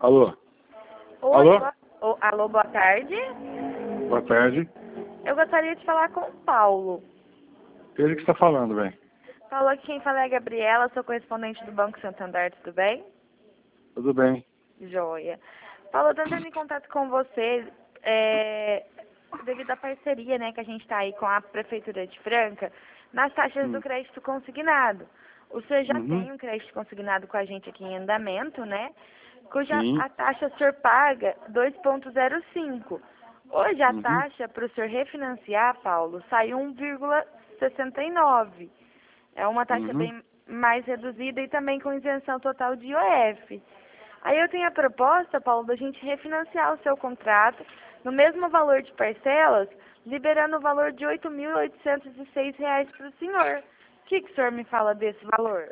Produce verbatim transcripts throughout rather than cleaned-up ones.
Alô? Oi, Alô? boa- ô, alô, boa tarde. Boa tarde. Eu gostaria de falar com o Paulo. Ele que está falando, bem. Paulo, aqui quem fala é a Gabriela, sou correspondente do Banco Santander, tudo bem? Tudo bem. Joia. Paulo, eu tô entrando em contato com você é, devido à parceria, né, que a gente está aí com a Prefeitura de Franca nas taxas do Hum. crédito consignado. O senhor já Uhum. tem um crédito consignado com a gente aqui em andamento, né? Cuja Sim. a taxa o senhor paga dois ponto zero cinco. Hoje a Uhum. taxa para o senhor refinanciar, Paulo, sai um vírgula sessenta e nove. É uma taxa Uhum. bem mais reduzida e também com isenção total de I O F. Aí eu tenho a proposta, Paulo, da gente refinanciar o seu contrato no mesmo valor de parcelas, liberando o valor de oito mil oitocentos e seis reais para o senhor. O que, que o senhor me fala desse valor?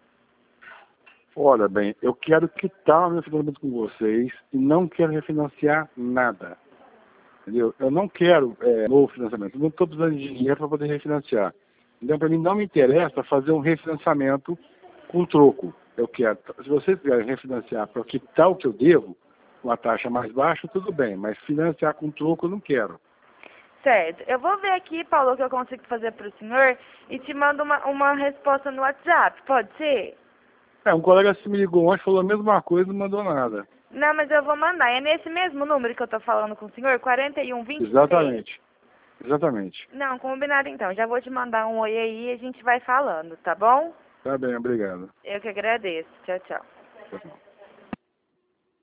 Olha, bem, eu quero quitar o meu financiamento com vocês e não quero refinanciar nada. Entendeu? Eu não quero é, novo financiamento. Eu não estou precisando de dinheiro para poder refinanciar. Então, para mim, não me interessa fazer um refinanciamento com troco. Eu quero, se vocês quiserem refinanciar para quitar o que eu devo, com a taxa mais baixa, tudo bem. Mas financiar com troco eu não quero. Certo. Eu vou ver aqui, Paulo, o que eu consigo fazer para o senhor e te mando uma, uma resposta no WhatsApp. Pode ser? É, um colega se me ligou ontem, falou a mesma coisa e não mandou nada. Não, mas eu vou mandar. É nesse mesmo número que eu tô falando com o senhor? quarenta e um vinte e seis? Exatamente. Exatamente. Não, combinado então. Já vou te mandar um oi aí e a gente vai falando, tá bom? Tá bem, obrigado. Eu que agradeço. Tchau, tchau. Tchau.